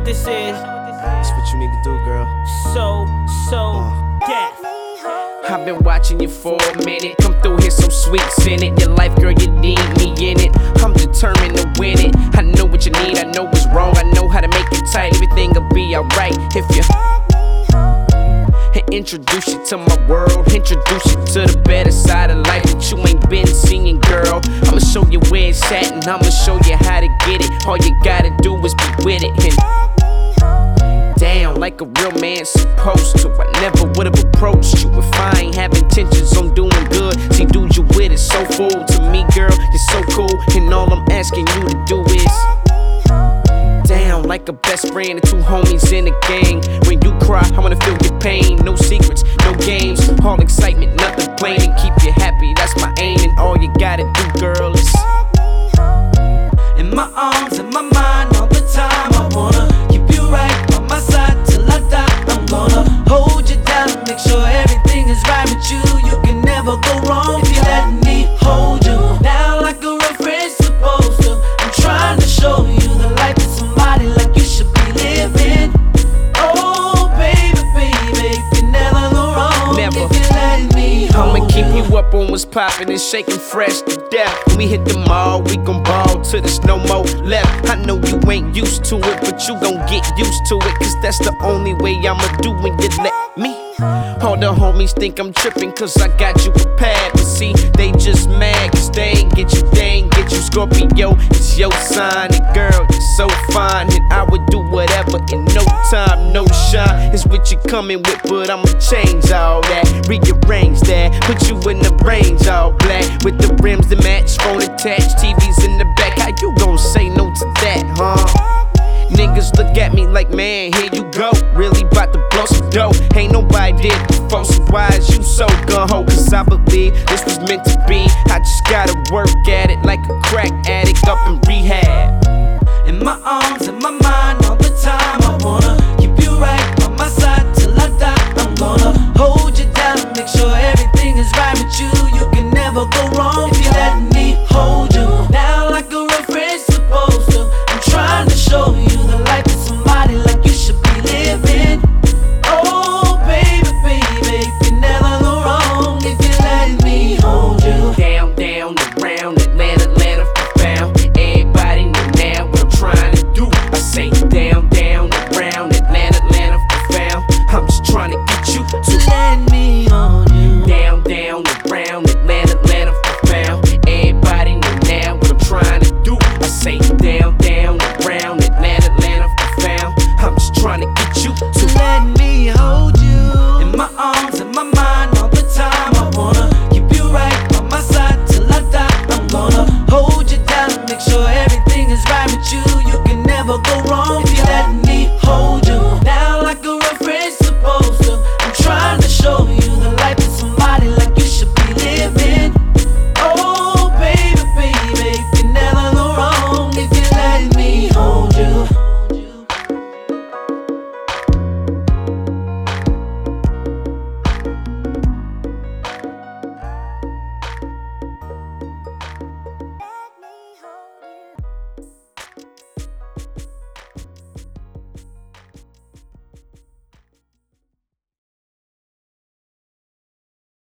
what this is. That's what you need to do, girl. So death. I've been watching you for a minute. Come through here, some sweets in it. Your life, girl, you need me in it. I'm determined to win it. I know what you need, I know what's wrong. I know how to make it tight. Everything'll be alright if you introduce you to my world. Introduce you to the better side of life that you ain't been seeing, girl. I'ma show you where it's at and I'ma show you how to get it. All you gotta do is be with it and down like a real man supposed to. I never would've approached you if I ain't have intentions on doing good. See, dude, you with it so full to me, girl. You're so cool, and all I'm asking you to do is down like a best friend and two homies in a gang. When you cry, I wanna feel your pain. No secrets, no games, all excitement, nothing plain. And keep you happy, that's my aim. And all you gotta do, girl, is in my arms, in my mind, all the time. I wanna keep you right by my side till I die. I'm gonna hold you down and make sure everything is right with you. You can never go wrong if you let me hold you down like a real friend's supposed to. I'm trying to show you the life of somebody like you should be living. Oh, baby, baby, you can never go wrong Never. if you let me hold I'ma keep you up on what's poppin' and shaking fresh to death. When we hit the mall, we gon' ball till there's no more left. I know you ain't used to it, but you gon' get used to it. Cause that's the only way I'ma do when you let me. All the homies think I'm trippin' cause I got you prepared. But see, they just mad cause they ain't get you, Scorpio. It's your sign, and girl, you're so fine. And I would do whatever in no time, no shine. It's what you coming with, but I'ma change all that. Rearrange that, put you in the range all black. With the rims that match, phone attached, TVs in the back. How you gon' say no to that, huh? Niggas look at me like, man, here you go. Really bout to blow some dough. Ain't nobody did before, so why is you so gun-ho? Cause I believe this was meant to be. I just gotta work at it.